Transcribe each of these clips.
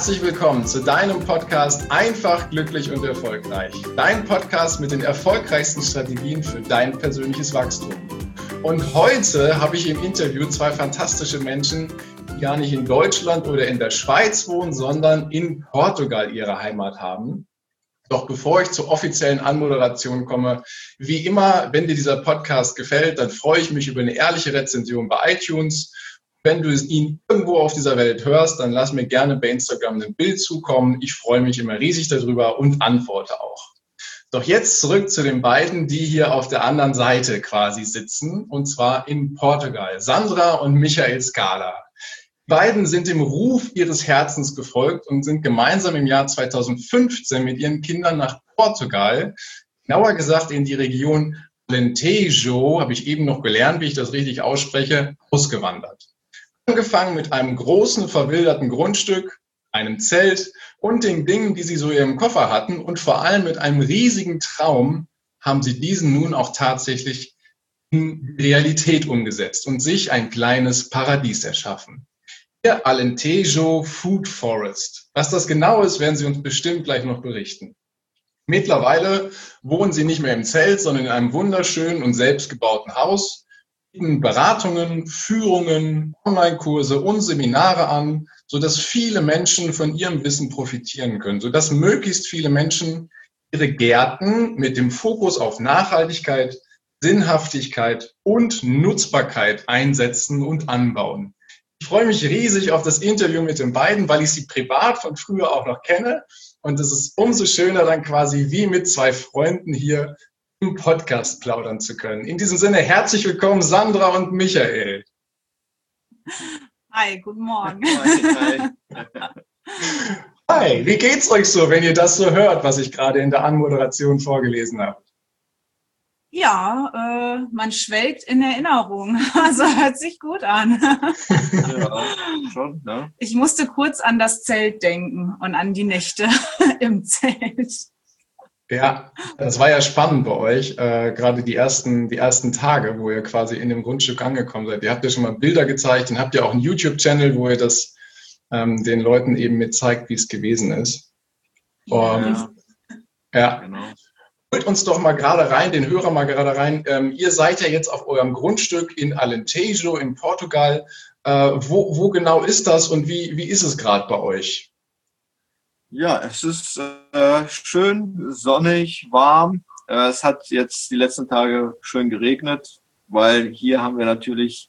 Herzlich willkommen zu deinem Podcast Einfach, glücklich und erfolgreich. Dein Podcast mit den erfolgreichsten Strategien für dein persönliches Wachstum. Und heute habe ich im Interview zwei fantastische Menschen, die gar nicht in Deutschland oder in der Schweiz wohnen, sondern in Portugal ihre Heimat haben. Doch bevor ich zur offiziellen Anmoderation komme, wie immer, wenn dir dieser Podcast gefällt, dann freue ich mich über eine ehrliche Rezension bei iTunes. Wenn du ihn irgendwo auf dieser Welt hörst, dann lass mir gerne bei Instagram ein Bild zukommen. Ich freue mich immer riesig darüber und antworte auch. Doch jetzt zurück zu den beiden, die hier auf der anderen Seite quasi sitzen, und zwar in Portugal. Sandra und Michael Scala. Die beiden sind dem Ruf ihres Herzens gefolgt und sind gemeinsam im Jahr 2015 mit ihren Kindern nach Portugal, genauer gesagt in die Region Alentejo, habe ich eben noch gelernt, wie ich das richtig ausspreche, ausgewandert. Angefangen mit einem großen, verwilderten Grundstück, einem Zelt und den Dingen, die sie so in ihrem Koffer hatten, und vor allem mit einem riesigen Traum haben sie diesen nun auch tatsächlich in Realität umgesetzt und sich ein kleines Paradies erschaffen. Der Alentejo Food Forest. Was das genau ist, werden Sie uns bestimmt gleich noch berichten. Mittlerweile wohnen Sie nicht mehr im Zelt, sondern in einem wunderschönen und selbstgebauten Haus, bieten Beratungen, Führungen, Online-Kurse und Seminare an, sodass viele Menschen von ihrem Wissen profitieren können, sodass möglichst viele Menschen ihre Gärten mit dem Fokus auf Nachhaltigkeit, Sinnhaftigkeit und Nutzbarkeit einsetzen und anbauen. Ich freue mich riesig auf das Interview mit den beiden, weil ich sie privat von früher auch noch kenne. Und es ist umso schöner, dann quasi wie mit zwei Freunden hier im Podcast plaudern zu können. In diesem Sinne, herzlich willkommen, Sandra und Michael. Hi, guten Morgen. Hi. Hi, wie geht's euch so, wenn ihr das so hört, was ich gerade in der Anmoderation vorgelesen habe? Ja, man schwelgt in Erinnerung. Also hört sich gut an. Ja, schon, ne? Ich musste kurz an das Zelt denken und an die Nächte im Zelt. Ja, das war ja spannend bei euch, gerade die ersten Tage, wo ihr quasi in dem Grundstück angekommen seid. Ihr habt ja schon mal Bilder gezeigt und habt ja auch einen YouTube-Channel, wo ihr das den Leuten eben mit zeigt, wie es gewesen ist. Ja. Genau. Holt uns doch mal gerade rein, den Hörer mal gerade rein. Ihr seid ja jetzt auf eurem Grundstück in Alentejo in Portugal. Wo genau ist das und wie ist es gerade bei euch? Ja, es ist schön, sonnig, warm. Es hat jetzt die letzten Tage schön geregnet, weil hier haben wir natürlich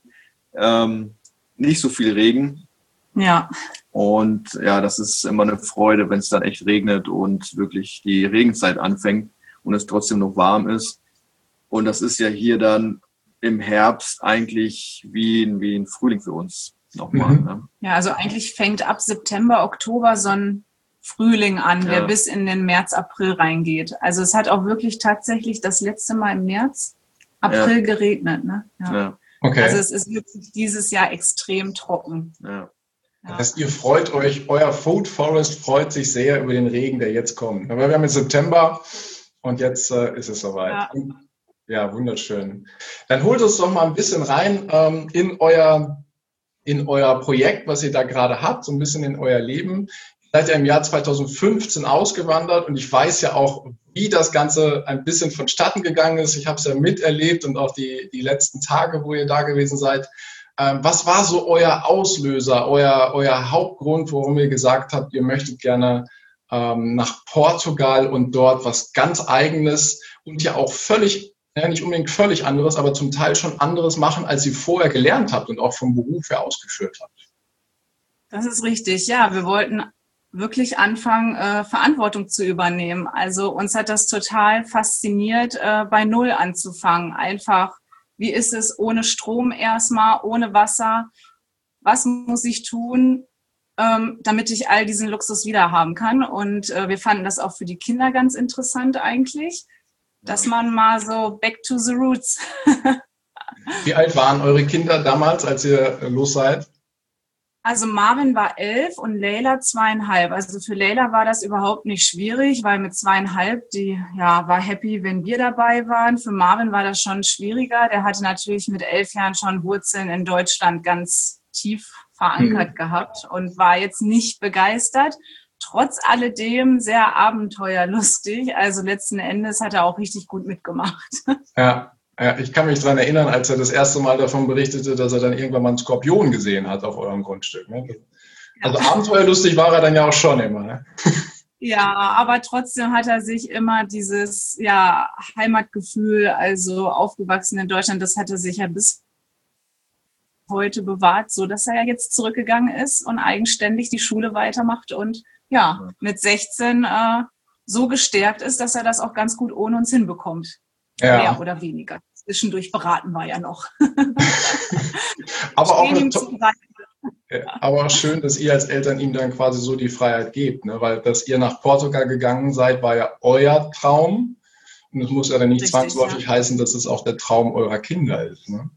nicht so viel Regen. Ja. Und ja, das ist immer eine Freude, wenn es dann echt regnet und wirklich die Regenzeit anfängt und es trotzdem noch warm ist. Und das ist ja hier dann im Herbst eigentlich wie ein Frühling für uns nochmal. Ne? Ja, also eigentlich fängt ab September, Oktober so ein Frühling an, der bis in den März, April reingeht. Also es hat auch wirklich tatsächlich das letzte Mal im März, April geregnet. Ne? Ja. Okay. Also es ist wirklich dieses Jahr extrem trocken. Ja. Das heißt, ihr freut euch, euer Food Forest freut sich sehr über den Regen, der jetzt kommt. Aber wir haben jetzt September und jetzt ist es soweit. Ja, wunderschön. Dann holt uns doch mal ein bisschen rein in euer Projekt, was ihr da gerade habt, so ein bisschen in euer Leben. Ihr seid ja im Jahr 2015 ausgewandert und ich weiß ja auch, wie das Ganze ein bisschen vonstatten gegangen ist. Ich habe es ja miterlebt und auch die letzten Tage, wo ihr da gewesen seid. Was war so euer Auslöser, euer Hauptgrund, warum ihr gesagt habt, ihr möchtet gerne nach Portugal und dort was ganz Eigenes und ja auch völlig, nicht unbedingt völlig anderes, aber zum Teil schon anderes machen, als ihr vorher gelernt habt und auch vom Beruf her ausgeführt habt? Das ist richtig, ja. Wir wollten wirklich anfangen, Verantwortung zu übernehmen. Also uns hat das total fasziniert, bei Null anzufangen. Einfach, wie ist es ohne Strom erstmal, ohne Wasser? Was muss ich tun, damit ich all diesen Luxus wieder haben kann? Und wir fanden das auch für die Kinder ganz interessant eigentlich, dass man mal so back to the roots. Wie alt waren eure Kinder damals, als ihr los seid? Also Marvin war 11 und Leila 2,5. Also für Leila war das überhaupt nicht schwierig, weil mit 2,5, die war happy, wenn wir dabei waren. Für Marvin war das schon schwieriger. Der hatte natürlich mit 11 Jahren schon Wurzeln in Deutschland ganz tief verankert gehabt und war jetzt nicht begeistert. Trotz alledem sehr abenteuerlustig. Also letzten Endes hat er auch richtig gut mitgemacht. Ja, ja, ich kann mich daran erinnern, als er das erste Mal davon berichtete, dass er dann irgendwann mal einen Skorpion gesehen hat auf eurem Grundstück. Ne? Also abenteuerlustig war er dann ja auch schon immer. Ne? Ja, aber trotzdem hat er sich immer dieses Heimatgefühl, also aufgewachsen in Deutschland, das hat er sich ja bis heute bewahrt, so dass er ja jetzt zurückgegangen ist und eigenständig die Schule weitermacht und mit 16 so gestärkt ist, dass er das auch ganz gut ohne uns hinbekommt. Ja. Mehr oder weniger. Zwischendurch beraten wir ja noch. Aber auch schön, dass ihr als Eltern ihm dann quasi so die Freiheit gebt, ne? Weil dass ihr nach Portugal gegangen seid, war ja euer Traum. Und es muss ja dann nicht zwangsläufig heißen, dass es auch der Traum eurer Kinder ist. Ne?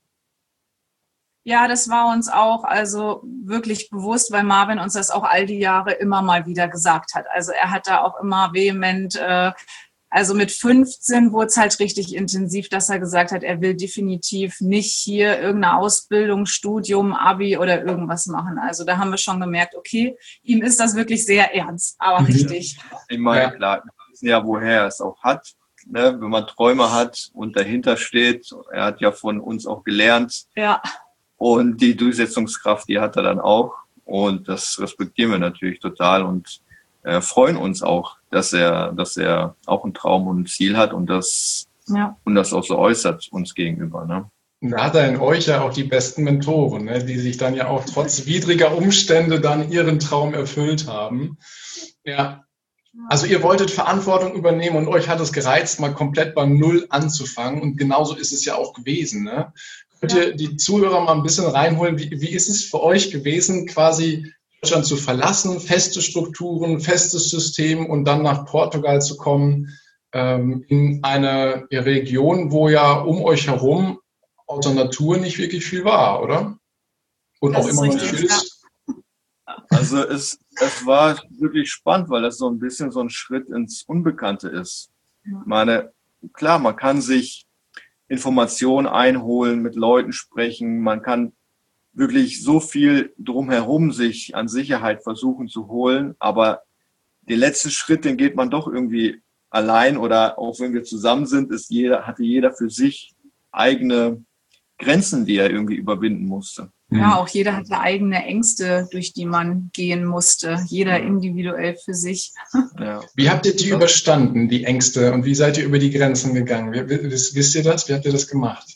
Ja, das war uns auch also wirklich bewusst, weil Marvin uns das auch all die Jahre immer mal wieder gesagt hat. Also er hat da auch immer vehement, also mit 15 wurde es halt richtig intensiv, dass er gesagt hat, er will definitiv nicht hier irgendeine Ausbildung, Studium, Abi oder irgendwas machen. Also da haben wir schon gemerkt, okay, ihm ist das wirklich sehr ernst, aber richtig. Ich meine, klar, wir wissen ja, woher er es auch hat. Ne? Wenn man Träume hat und dahinter steht, er hat ja von uns auch gelernt. Ja. Und die Durchsetzungskraft, die hat er dann auch. Und das respektieren wir natürlich total und freuen uns auch, dass er auch einen Traum und ein Ziel hat und das auch so äußert uns gegenüber. Ne? Und da hat er in euch ja auch die besten Mentoren, ne? Die sich dann ja auch trotz widriger Umstände dann ihren Traum erfüllt haben. Ja. Also ihr wolltet Verantwortung übernehmen und euch hat es gereizt, mal komplett bei Null anzufangen. Und genauso ist es ja auch gewesen. Ne? Könnt ihr die Zuhörer mal ein bisschen reinholen? Wie ist es für euch gewesen, quasi Deutschland zu verlassen, feste Strukturen, festes System und dann nach Portugal zu kommen, in eine Region, wo ja um euch herum außer Natur nicht wirklich viel war, oder? Und das auch immer noch nicht ist. Also es war wirklich spannend, weil das so ein bisschen so ein Schritt ins Unbekannte ist. Ich meine, klar, man kann sich Informationen einholen, mit Leuten sprechen, man kann wirklich so viel drumherum sich an Sicherheit versuchen zu holen, aber den letzten Schritt, den geht man doch irgendwie allein oder auch wenn wir zusammen sind, hatte jeder für sich eigene Grenzen, die er irgendwie überwinden musste. Ja, auch jeder hatte eigene Ängste, durch die man gehen musste. Jeder individuell für sich. Ja. Wie habt ihr die überstanden, die Ängste? Und wie seid ihr über die Grenzen gegangen? Wisst ihr das? Wie habt ihr das gemacht?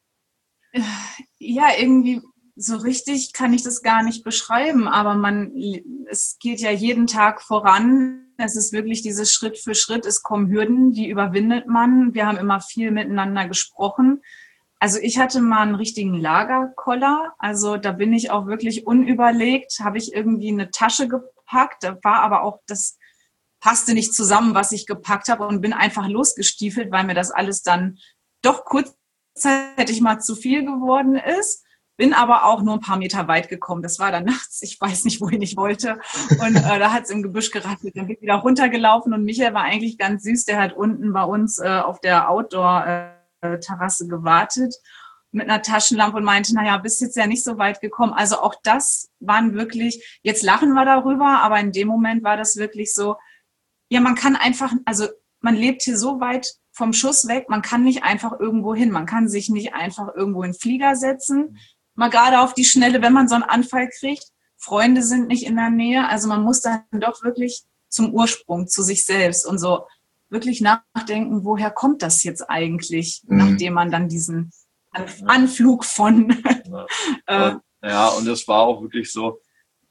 Ja, irgendwie so richtig kann ich das gar nicht beschreiben. Aber es geht ja jeden Tag voran. Es ist wirklich dieses Schritt für Schritt. Es kommen Hürden, die überwindet man. Wir haben immer viel miteinander gesprochen. Also ich hatte mal einen richtigen Lagerkoller, also da bin ich auch wirklich unüberlegt, habe ich irgendwie eine Tasche gepackt, da war aber auch, das passte nicht zusammen, was ich gepackt habe und bin einfach losgestiefelt, weil mir das alles dann doch kurzzeitig mal zu viel geworden ist, bin aber auch nur ein paar Meter weit gekommen, das war dann nachts, ich weiß nicht, wohin ich wollte und da hat es im Gebüsch gerappelt, dann bin ich wieder runtergelaufen und Michael war eigentlich ganz süß, der hat unten bei uns auf der Outdoor-Terrasse gewartet mit einer Taschenlampe und meinte, naja, bist jetzt ja nicht so weit gekommen. Also auch das waren wirklich, jetzt lachen wir darüber, aber in dem Moment war das wirklich so, ja, man kann einfach, also man lebt hier so weit vom Schuss weg, man kann nicht einfach irgendwo hin, man kann sich nicht einfach irgendwo in den Flieger setzen, mal gerade auf die Schnelle, wenn man so einen Anfall kriegt, Freunde sind nicht in der Nähe, also man muss dann doch wirklich zum Ursprung, zu sich selbst und so wirklich nachdenken, woher kommt das jetzt eigentlich, nachdem man dann diesen Anflug von... ja, und das war auch wirklich so,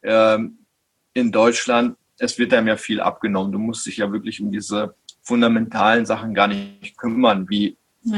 in Deutschland, es wird einem ja viel abgenommen. Du musst dich ja wirklich um diese fundamentalen Sachen gar nicht kümmern, wie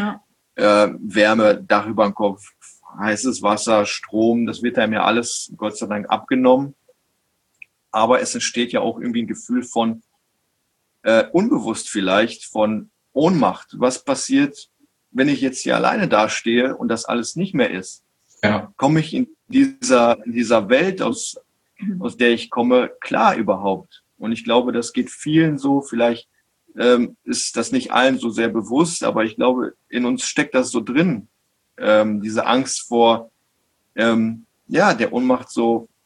Wärme, Dach über dem Kopf, heißes Wasser, Strom, das wird einem ja alles Gott sei Dank abgenommen. Aber es entsteht ja auch irgendwie ein Gefühl von unbewusst vielleicht von Ohnmacht. Was passiert, wenn ich jetzt hier alleine dastehe und das alles nicht mehr ist? Ja. Komme ich in dieser Welt, aus der ich komme, klar überhaupt? Und ich glaube, das geht vielen so. Vielleicht ist das nicht allen so sehr bewusst, aber ich glaube, in uns steckt das so drin. Diese Angst vor der Ohnmacht, so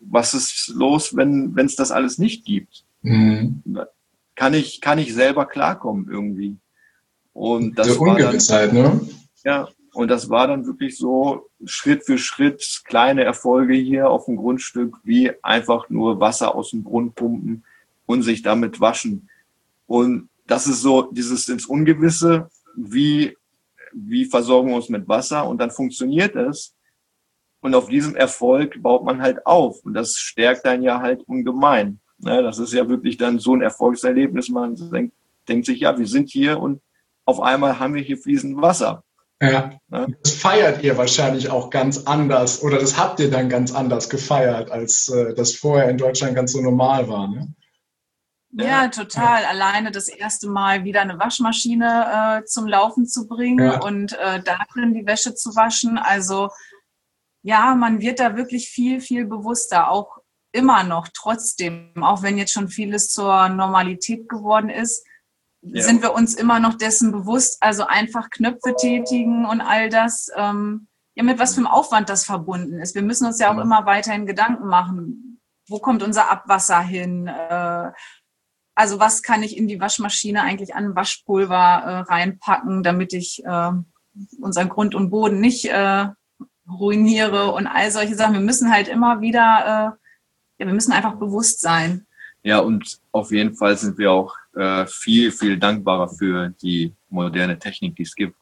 was ist los, wenn es das alles nicht gibt? Mhm. Kann ich selber klarkommen irgendwie? Und das Diese war Ungewissheit, ne? Ja, und das war dann wirklich so Schritt für Schritt kleine Erfolge hier auf dem Grundstück, wie einfach nur Wasser aus dem Brunnen pumpen und sich damit waschen. Und das ist so dieses ins Ungewisse, wie versorgen wir uns mit Wasser, und dann funktioniert es. Und auf diesem Erfolg baut man halt auf, und das stärkt einen ja halt ungemein. Ja, das ist ja wirklich dann so ein Erfolgserlebnis. Man denkt sich, ja, wir sind hier und auf einmal haben wir hier fließend Wasser. Ja. Das feiert ihr wahrscheinlich auch ganz anders, oder das habt ihr dann ganz anders gefeiert, als das vorher in Deutschland ganz so normal war, ne? Ja, total. Ja. Alleine das erste Mal wieder eine Waschmaschine zum Laufen zu bringen und da drin die Wäsche zu waschen. Also ja, man wird da wirklich viel, viel bewusster, auch immer noch trotzdem, auch wenn jetzt schon vieles zur Normalität geworden ist, sind wir uns immer noch dessen bewusst, also einfach Knöpfe tätigen und all das, mit was für einem Aufwand das verbunden ist. Wir müssen uns ja auch immer weiterhin Gedanken machen, wo kommt unser Abwasser hin, also was kann ich in die Waschmaschine eigentlich an Waschpulver reinpacken, damit ich unseren Grund und Boden nicht ruiniere und all solche Sachen. Wir müssen halt immer wieder, wir müssen einfach bewusst sein. Ja, und auf jeden Fall sind wir auch viel, viel dankbarer für die moderne Technik, die es gibt.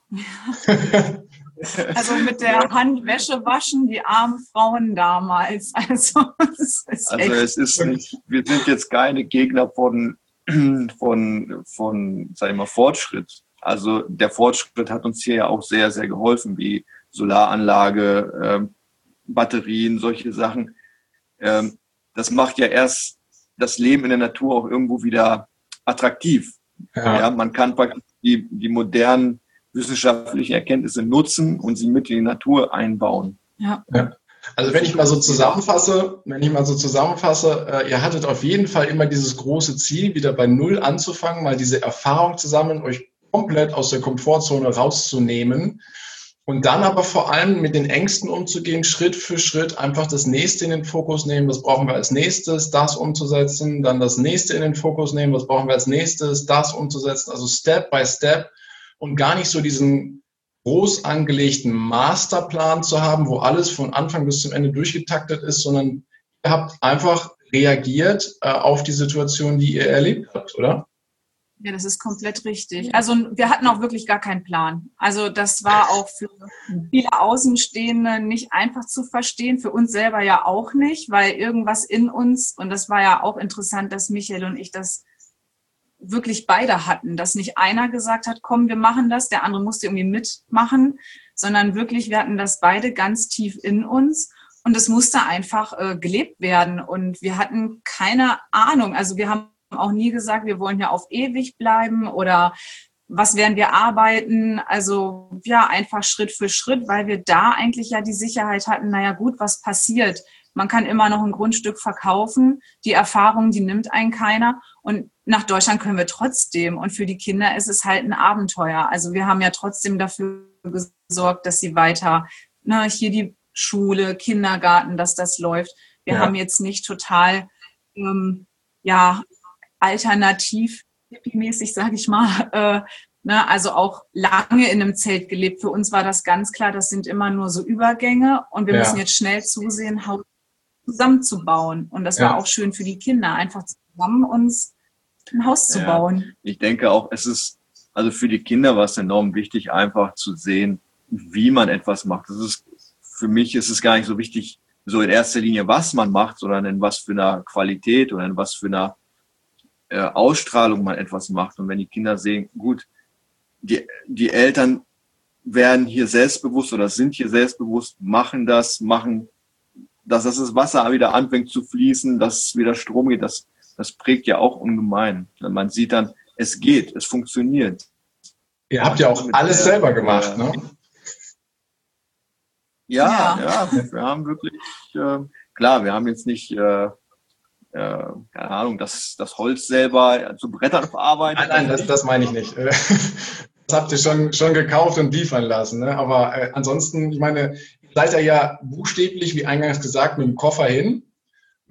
Also mit der Hand Wäsche waschen, die armen Frauen damals. Also es ist nicht, wir sind jetzt keine Gegner von sag ich mal, Fortschritt. Also der Fortschritt hat uns hier ja auch sehr, sehr geholfen, wie Solaranlage, Batterien, solche Sachen. Das macht ja erst das Leben in der Natur auch irgendwo wieder attraktiv. Ja, man kann die modernen wissenschaftlichen Erkenntnisse nutzen und sie mit in die Natur einbauen. Ja. Also wenn ich mal so zusammenfasse, ihr hattet auf jeden Fall immer dieses große Ziel, wieder bei Null anzufangen, mal diese Erfahrung zu sammeln, euch komplett aus der Komfortzone rauszunehmen und dann aber vor allem mit den Ängsten umzugehen, Schritt für Schritt einfach das Nächste in den Fokus nehmen, was brauchen wir als nächstes, das umzusetzen, dann das Nächste in den Fokus nehmen, was brauchen wir als nächstes, das umzusetzen, also Step by Step und gar nicht so diesen groß angelegten Masterplan zu haben, wo alles von Anfang bis zum Ende durchgetaktet ist, sondern ihr habt einfach reagiert auf die Situation, die ihr erlebt habt, oder? Ja, das ist komplett richtig. Also wir hatten auch wirklich gar keinen Plan. Also das war auch für viele Außenstehende nicht einfach zu verstehen, für uns selber ja auch nicht, weil irgendwas in uns, und das war ja auch interessant, dass Michael und ich das wirklich beide hatten, dass nicht einer gesagt hat, komm, wir machen das, der andere musste irgendwie mitmachen, sondern wirklich, wir hatten das beide ganz tief in uns und es musste einfach gelebt werden und wir hatten keine Ahnung, also wir haben auch nie gesagt, wir wollen ja auf ewig bleiben oder was werden wir arbeiten, also ja, einfach Schritt für Schritt, weil wir da eigentlich ja die Sicherheit hatten, naja gut, was passiert? Man kann immer noch ein Grundstück verkaufen, die Erfahrung, die nimmt einen keiner und nach Deutschland können wir trotzdem und für die Kinder ist es halt ein Abenteuer. Also wir haben ja trotzdem dafür gesorgt, dass sie weiter, hier die Schule, Kindergarten, dass das läuft. Wir haben jetzt nicht total, alternativ, hippie-mäßig, sage ich mal, also auch lange in einem Zelt gelebt. Für uns war das ganz klar, das sind immer nur so Übergänge und wir müssen jetzt schnell zusehen, Haus zusammenzubauen. Und das war auch schön für die Kinder, einfach zusammen uns ein Haus zu bauen. Ich denke auch, also für die Kinder war es enorm wichtig, einfach zu sehen, wie man etwas macht. Für mich ist es gar nicht so wichtig, so in erster Linie, was man macht, sondern in was für einer Qualität oder in was für einer Ausstrahlung man etwas macht. Und wenn die Kinder sehen, gut, die Eltern werden hier selbstbewusst oder sind hier selbstbewusst, machen das, dass das Wasser wieder anfängt zu fließen, dass wieder Strom geht, das prägt ja auch ungemein. Man sieht dann, es geht, es funktioniert. Ihr habt ja auch alles selber gemacht, ne? Ja, wir haben wirklich, klar, wir haben jetzt nicht, keine Ahnung, das Holz selber zu Brettern verarbeitet. Nein, das meine ich nicht. Das habt ihr schon gekauft und liefern lassen, ne? Aber ansonsten, ich meine, ihr seid ja buchstäblich, wie eingangs gesagt, mit dem Koffer hin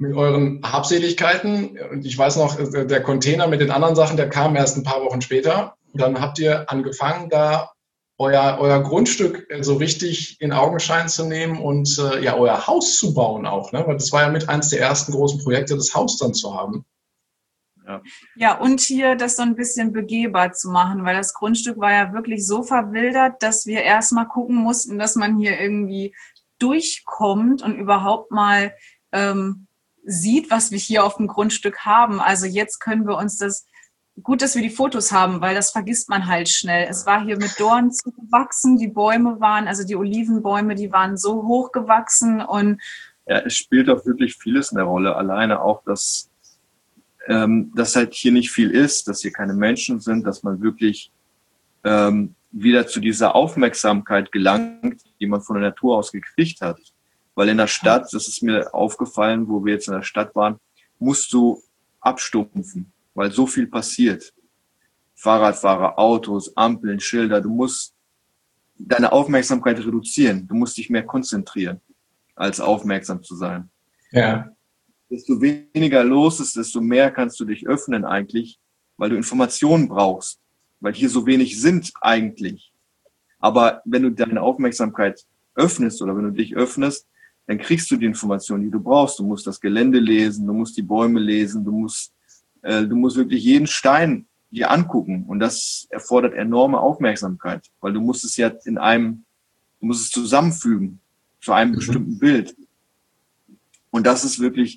mit euren Habseligkeiten. Und ich weiß noch, der Container mit den anderen Sachen, der kam erst ein paar Wochen später. Und dann habt ihr angefangen, da euer Grundstück so richtig in Augenschein zu nehmen und ja, euer Haus zu bauen auch, ne? Weil das war ja mit eins der ersten großen Projekte, das Haus dann zu haben. Ja, und hier das so ein bisschen begehbar zu machen, weil das Grundstück war ja wirklich so verwildert, dass wir erstmal gucken mussten, dass man hier irgendwie durchkommt und überhaupt mal sieht, was wir hier auf dem Grundstück haben. Also jetzt können wir uns das, gut, dass wir die Fotos haben, weil das vergisst man halt schnell. Es war hier mit Dornen zugewachsen, die Bäume waren, also die Olivenbäume, die waren so hoch gewachsen und ja, es spielt auch wirklich vieles eine Rolle. Alleine auch, dass halt hier nicht viel ist, dass hier keine Menschen sind, dass man wirklich wieder zu dieser Aufmerksamkeit gelangt, die man von der Natur aus gekriegt hat. Weil in der Stadt, das ist mir aufgefallen, wo wir jetzt in der Stadt waren, musst du abstumpfen, weil so viel passiert. Fahrradfahrer, Autos, Ampeln, Schilder, du musst deine Aufmerksamkeit reduzieren. Du musst dich mehr konzentrieren, als aufmerksam zu sein. Ja. Desto weniger los ist, desto mehr kannst du dich öffnen eigentlich, weil du Informationen brauchst, weil hier so wenig sind eigentlich. Aber wenn du deine Aufmerksamkeit öffnest oder wenn du dich öffnest, dann kriegst du die Informationen, die du brauchst. Du musst das Gelände lesen, du musst die Bäume lesen, du musst wirklich jeden Stein dir angucken. Und das erfordert enorme Aufmerksamkeit, weil du musst es ja du musst es zusammenfügen zu einem bestimmten Bild. Und das ist wirklich,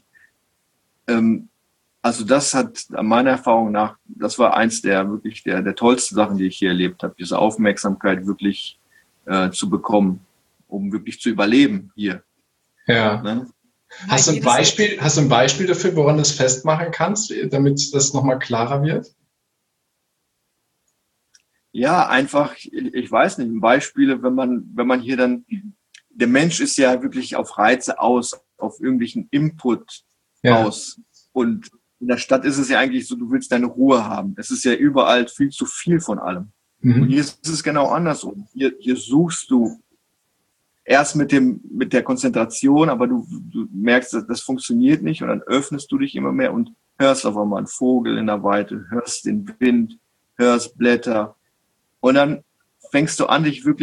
also das hat meiner Erfahrung nach, das war eins der tollsten Sachen, die ich hier erlebt habe, diese Aufmerksamkeit wirklich zu bekommen, um wirklich zu überleben hier. Ja. Ne? Hast du ein Beispiel dafür, woran du es festmachen kannst, damit das nochmal klarer wird? Ja, einfach, ich weiß nicht, Beispiele, wenn man hier dann, der Mensch ist ja wirklich auf Reize aus, auf irgendwelchen Input aus. Und in der Stadt ist es ja eigentlich so, du willst deine Ruhe haben. Es ist ja überall viel zu viel von allem. Mhm. Und hier ist es genau andersrum. Hier suchst du erst mit der Konzentration, aber du merkst, das funktioniert nicht und dann öffnest du dich immer mehr und hörst auf einmal einen Vogel in der Weite, hörst den Wind, hörst Blätter und dann fängst du an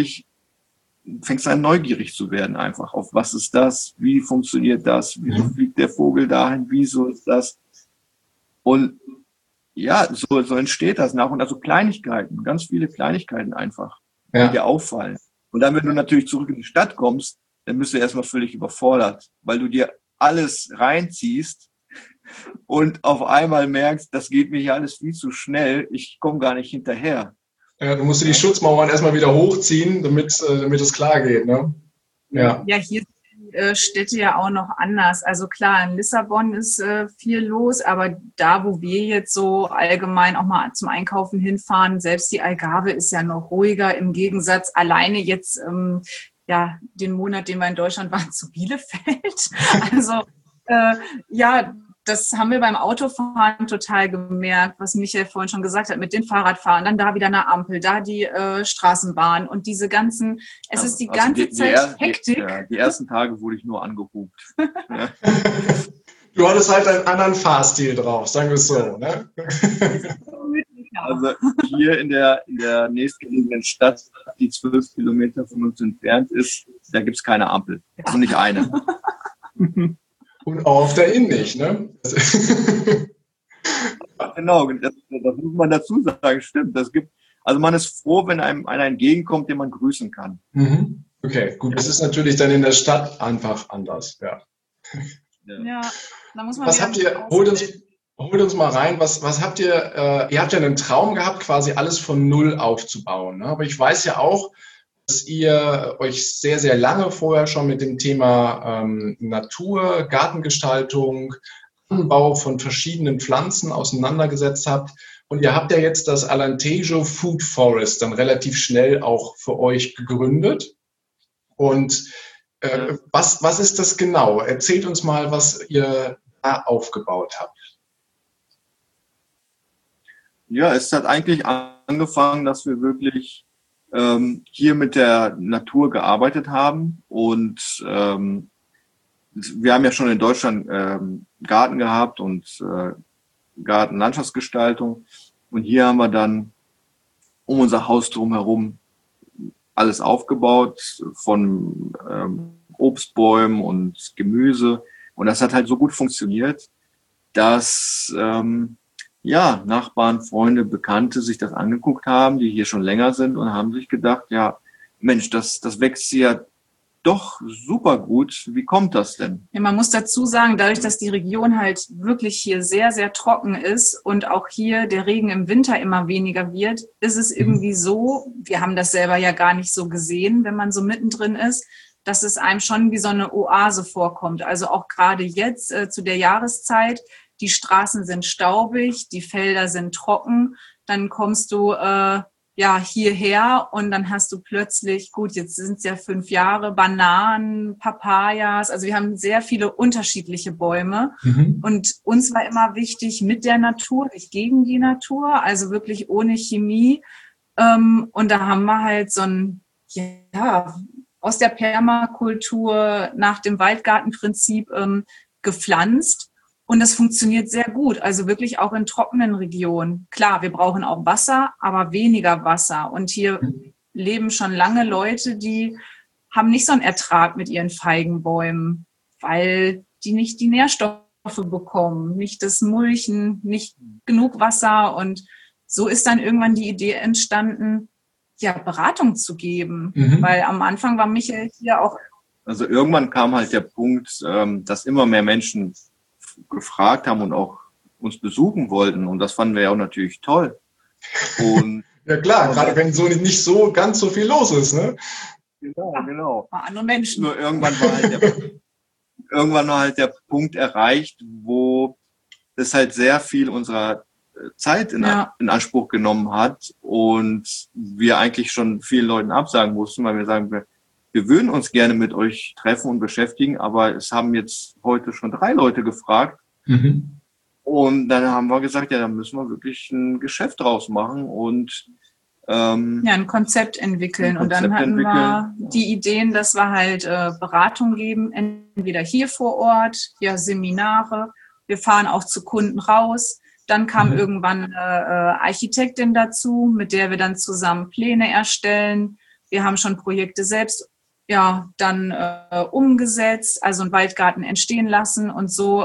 neugierig zu werden einfach auf was ist das, wie funktioniert das, wieso fliegt der Vogel dahin, wieso ist das und ja, so entsteht das nach und nach, so Kleinigkeiten, ganz viele Kleinigkeiten einfach, die dir auffallen. Und dann, wenn du natürlich zurück in die Stadt kommst, dann bist du erstmal völlig überfordert, weil du dir alles reinziehst und auf einmal merkst, das geht mir hier alles viel zu schnell, ich komme gar nicht hinterher. Ja, du musst die Schutzmauern erstmal wieder hochziehen, damit es klar geht, ne? Ja, hier sind die Städte ja auch noch anders. Also klar, in Lissabon ist viel los, aber da, wo wir jetzt so allgemein auch mal zum Einkaufen hinfahren, selbst die Algarve ist ja noch ruhiger im Gegensatz alleine jetzt den Monat, den wir in Deutschland waren, zu Bielefeld. Also das haben wir beim Autofahren total gemerkt, was Michael vorhin schon gesagt hat, mit den Fahrradfahren, dann da wieder eine Ampel, da die Straßenbahn und diese ganzen, ist die ganze Zeit Hektik. Die ersten Tage wurde ich nur angehupt. Du hattest halt einen anderen Fahrstil drauf, sagen wir es so, ne? Also hier in der nächstgelegenen Stadt, die 12 Kilometer von uns entfernt ist, da gibt es keine Ampel. Also nicht eine. Und auch auf der Inn nicht, ne? Genau, das muss man dazu sagen, stimmt. Also man ist froh, wenn einem einer entgegenkommt, den man grüßen kann. Mhm. Okay, gut, das ist natürlich dann in der Stadt einfach anders, ja. Ja, da muss man. Was habt ihr, holt uns mal rein, was habt ihr habt ja einen Traum gehabt, quasi alles von Null aufzubauen, ne? Aber ich weiß ja auch, dass ihr euch sehr, sehr lange vorher schon mit dem Thema Natur, Gartengestaltung, Anbau von verschiedenen Pflanzen auseinandergesetzt habt. Und ihr habt ja jetzt das Alentejo Food Forest dann relativ schnell auch für euch gegründet. Und was ist das genau? Erzählt uns mal, was ihr da aufgebaut habt. Ja, es hat eigentlich angefangen, dass wir wirklich hier mit der Natur gearbeitet haben und wir haben ja schon in Deutschland Garten gehabt und Gartenlandschaftsgestaltung. Und hier haben wir dann um unser Haus drumherum alles aufgebaut von Obstbäumen und Gemüse. Und das hat halt so gut funktioniert, dass Nachbarn, Freunde, Bekannte sich das angeguckt haben, die hier schon länger sind und haben sich gedacht, ja, Mensch, das wächst hier doch super gut. Wie kommt das denn? Ja, man muss dazu sagen, dadurch, dass die Region halt wirklich hier sehr, sehr trocken ist und auch hier der Regen im Winter immer weniger wird, ist es irgendwie so, wir haben das selber ja gar nicht so gesehen, wenn man so mittendrin ist, dass es einem schon wie so eine Oase vorkommt. Also auch gerade jetzt zu der Jahreszeit, die Straßen sind staubig, die Felder sind trocken, dann kommst du hierher und dann hast du plötzlich, gut, jetzt sind es ja 5 Jahre, Bananen, Papayas, also wir haben sehr viele unterschiedliche Bäume und uns war immer wichtig mit der Natur, nicht gegen die Natur, also wirklich ohne Chemie und da haben wir halt so ein, aus der Permakultur nach dem Waldgartenprinzip gepflanzt. Und das funktioniert sehr gut, also wirklich auch in trockenen Regionen. Klar, wir brauchen auch Wasser, aber weniger Wasser. Und hier leben schon lange Leute, die haben nicht so einen Ertrag mit ihren Feigenbäumen, weil die nicht die Nährstoffe bekommen, nicht das Mulchen, nicht genug Wasser. Und so ist dann irgendwann die Idee entstanden, Beratung zu geben. Weil am Anfang war Michael hier auch... Also irgendwann kam halt der Punkt, dass immer mehr Menschen gefragt haben und auch uns besuchen wollten. Und das fanden wir ja auch natürlich toll. Und ja klar, gerade wenn so nicht so ganz so viel los ist, ne? Genau. Andere Menschen. Nur irgendwann war halt der Punkt erreicht, wo es halt sehr viel unserer Zeit in Anspruch genommen hat und wir eigentlich schon vielen Leuten absagen mussten, weil wir sagen, wir würden uns gerne mit euch treffen und beschäftigen, aber es haben jetzt heute schon 3 Leute gefragt. Und dann haben wir gesagt, ja, dann müssen wir wirklich ein Geschäft draus machen und ein Konzept entwickeln. Und dann hatten wir die Ideen, dass wir halt Beratung geben, entweder hier vor Ort, Seminare. Wir fahren auch zu Kunden raus. Dann kam irgendwann eine Architektin dazu, mit der wir dann zusammen Pläne erstellen. Wir haben schon Projekte selbst dann umgesetzt, also einen Waldgarten entstehen lassen und so.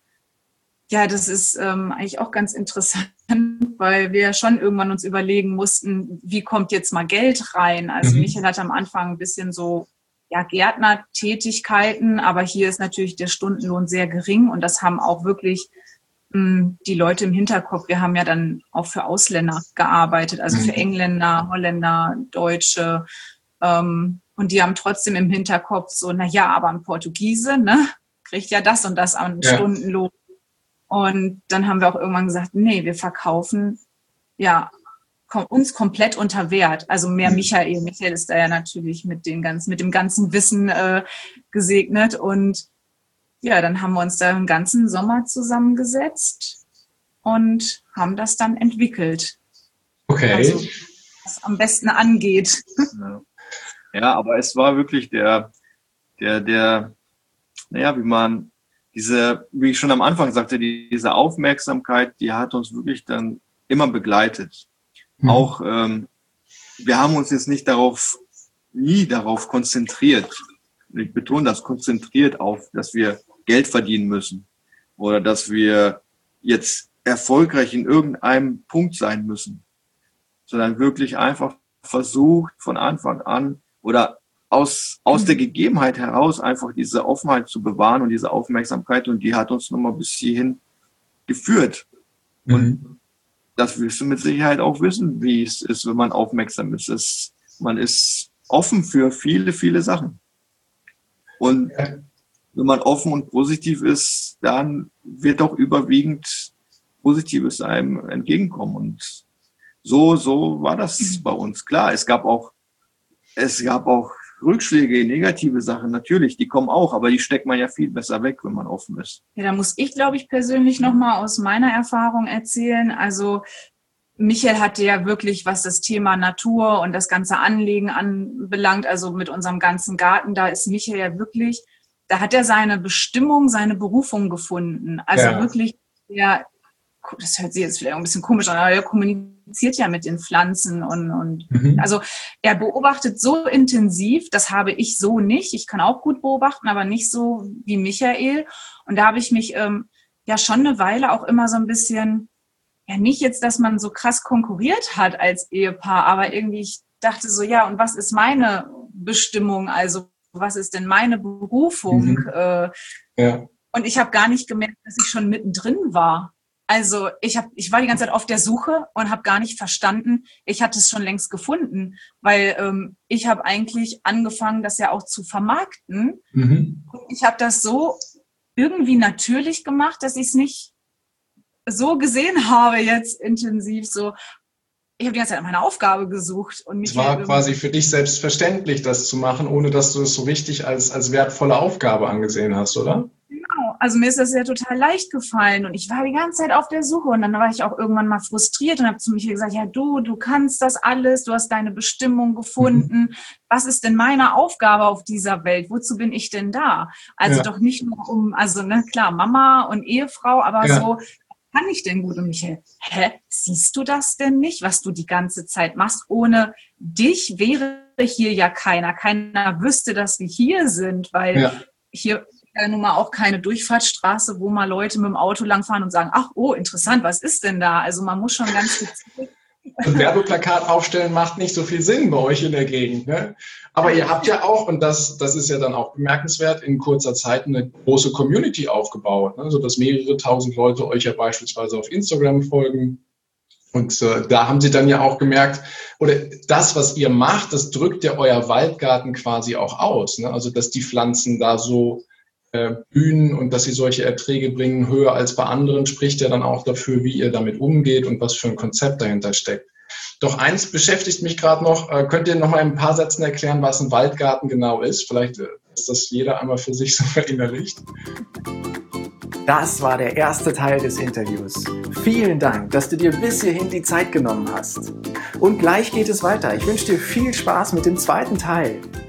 Das ist eigentlich auch ganz interessant, weil wir schon irgendwann uns überlegen mussten, wie kommt jetzt mal Geld rein? Also Michael hatte am Anfang ein bisschen so Gärtnertätigkeiten, aber hier ist natürlich der Stundenlohn sehr gering und das haben auch wirklich die Leute im Hinterkopf. Wir haben ja dann auch für Ausländer gearbeitet, also für Engländer, Holländer, Deutsche, und die haben trotzdem im Hinterkopf so, aber ein Portugiese, ne, kriegt ja das und das an Stundenlohn. Und dann haben wir auch irgendwann gesagt, nee, wir verkaufen uns komplett unter Wert. Also mehr Michael. Michael ist da ja natürlich mit dem ganzen Wissen gesegnet. Und dann haben wir uns da den ganzen Sommer zusammengesetzt und haben das dann entwickelt. Okay. Also, was am besten angeht. Ja, aber es war wirklich wie ich schon am Anfang sagte, diese Aufmerksamkeit, die hat uns wirklich dann immer begleitet. Auch, wir haben uns jetzt nie darauf konzentriert. Ich betone das, konzentriert auf, dass wir Geld verdienen müssen oder dass wir jetzt erfolgreich in irgendeinem Punkt sein müssen, sondern wirklich einfach versucht von Anfang an oder aus der Gegebenheit heraus einfach diese Offenheit zu bewahren und diese Aufmerksamkeit, und die hat uns nochmal bis hierhin geführt. Und das wirst du mit Sicherheit auch wissen, wie es ist, wenn man aufmerksam ist. Man ist offen für viele, viele Sachen. Und wenn man offen und positiv ist, dann wird auch überwiegend Positives einem entgegenkommen. Und so war das bei uns. Klar, es gab auch Rückschläge, negative Sachen, natürlich, die kommen auch, aber die steckt man ja viel besser weg, wenn man offen ist. Ja, da muss ich, glaube ich, persönlich nochmal aus meiner Erfahrung erzählen. Also Michael hatte ja wirklich, was das Thema Natur und das ganze Anlegen anbelangt, also mit unserem ganzen Garten, da ist Michael ja wirklich da hat er seine Bestimmung, seine Berufung gefunden. Also wirklich, das hört sich jetzt vielleicht ein bisschen komisch an, aber er kommuniziert ja mit den Pflanzen und also er beobachtet so intensiv, das habe ich so nicht. Ich kann auch gut beobachten, aber nicht so wie Michael. Und da habe ich mich schon eine Weile auch immer so ein bisschen, nicht jetzt, dass man so krass konkurriert hat als Ehepaar, aber irgendwie ich dachte so, und was ist meine Bestimmung? Also was ist denn meine Berufung? Und ich habe gar nicht gemerkt, dass ich schon mittendrin war. Also ich war die ganze Zeit auf der Suche und habe gar nicht verstanden, ich hatte es schon längst gefunden, weil ich habe eigentlich angefangen, das ja auch zu vermarkten. Ich habe das so irgendwie natürlich gemacht, dass ich es nicht so gesehen habe jetzt intensiv so. Ich habe die ganze Zeit meine Aufgabe gesucht. Und es war quasi für dich selbstverständlich, das zu machen, ohne dass du es so richtig als wertvolle Aufgabe angesehen hast, oder? Genau, also mir ist das ja total leicht gefallen und ich war die ganze Zeit auf der Suche und dann war ich auch irgendwann mal frustriert und habe zu Michael gesagt, du kannst das alles, du hast deine Bestimmung gefunden. Was ist denn meine Aufgabe auf dieser Welt? Wozu bin ich denn da? Also doch nicht nur klar, Mama und Ehefrau, aber so, kann ich denn gut? Und Michael, siehst du das denn nicht, was du die ganze Zeit machst? Ohne dich wäre hier ja keiner. Keiner wüsste, dass wir hier sind, weil hier ja nun mal auch keine Durchfahrtsstraße, wo mal Leute mit dem Auto langfahren und sagen, ach, interessant, was ist denn da? Also man muss schon ganz gezielt. Ein Werbeplakat aufstellen macht nicht so viel Sinn bei euch in der Gegend. Ne? Aber ihr habt ja auch, und das ist ja dann auch bemerkenswert, in kurzer Zeit eine große Community aufgebaut, ne? Sodass mehrere tausend Leute euch ja beispielsweise auf Instagram folgen. Und da haben sie dann ja auch gemerkt, oder das, was ihr macht, das drückt ja euer Waldgarten quasi auch aus. Ne? Also dass die Pflanzen da so blühen und dass sie solche Erträge bringen, höher als bei anderen, spricht ja dann auch dafür, wie ihr damit umgeht und was für ein Konzept dahinter steckt. Doch eins beschäftigt mich gerade noch. Könnt ihr noch mal in ein paar Sätzen erklären, was ein Waldgarten genau ist? Vielleicht ist das jeder einmal für sich so verinnerlicht. Das war der erste Teil des Interviews. Vielen Dank, dass du dir bis hierhin die Zeit genommen hast. Und gleich geht es weiter. Ich wünsche dir viel Spaß mit dem zweiten Teil.